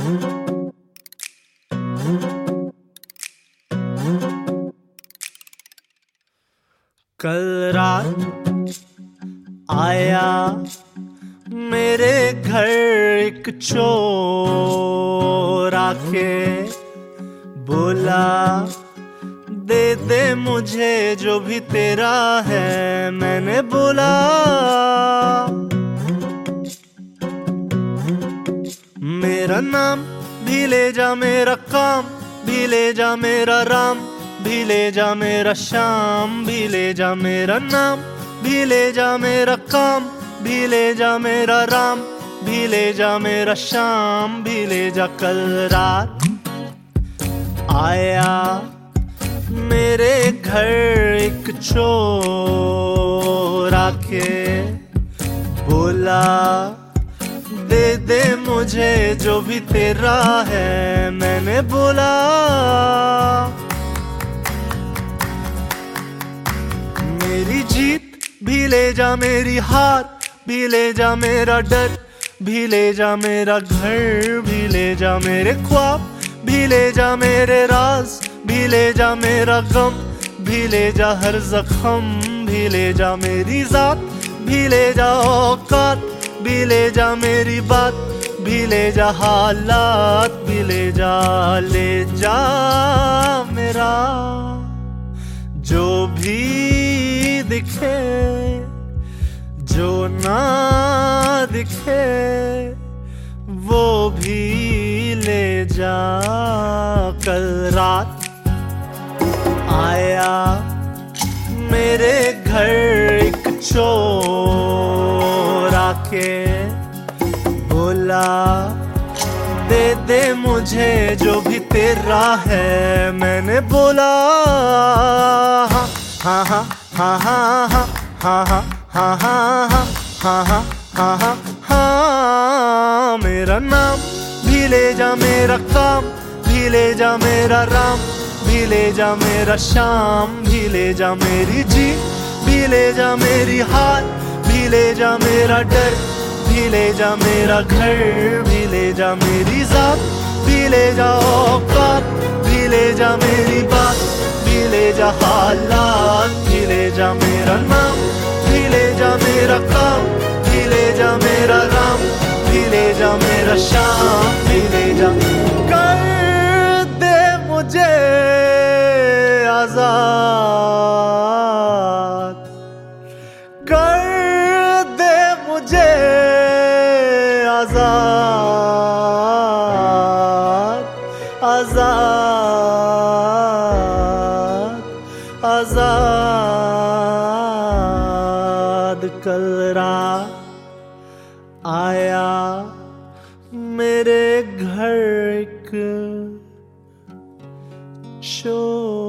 कल रात आया मेरे घर एक चोर आके बोला, दे दे मुझे जो भी तेरा है। मैंने बोला, मेरा नाम भी ले जा, मेरा काम भी ले जा, मेरा राम भी ले जा, मेरा श्याम भी ले जा। मेरा नाम भी ले जा, मेरा काम भी ले जा, मेरा राम भी ले जा, मेरा श्याम भी ले जा। कल रात आया मेरे घर एक चोर आके बोला, दे दे मुझे जो भी तेरा है। मैंने बोला, मेरी जीत भी ले जा, मेरी हार भी ले जा, मेरा डर भी ले जा, मेरा घर भी ले जा, मेरे ख्वाब भी ले जा, मेरे राज भी ले जा, मेरा गम भी ले जा, हर जख्म भी ले जा, मेरी जात भी ले जा, औकात भी ले जा, मेरी बात भी ले जा, हालात भी ले जा मेरा जो भी दिखे, जो ना दिखे वो भी ले जा। कल रात आया मेरे घर एक चोर आके बोला, दे दे मुझे जो भी तेरा है। मैंने बोला, हाँ हाँ हाँ हाँ हाँ हाँ हाँ हाँ हाँ हाँ हाँ हाँ हाँ हाँ। मेरा नाम भी ले जा, मेरा काम भी ले जा, मेरा राम भी ले जा, मेरा श्याम भी ले जा, मेरी जीत भी ले जा, मेरी हार भी ले जा, मेरा डर भी ले जा, मेरा घर भी ले जा, मेरी जात भी ले जा, औकात भी ले जा, मेरी बात भी ले जा, हालात भी ले जा, मेरा नाम भी ले जा, मेरा काम भी ले जा, मेरा राम भी ले जा, मेरा श्याम भी ले जा। कर दे मुझे आजाद, कर दे मुझे आजाद, आजाद, आजाद। कल रात आया मेरे घर एक चोर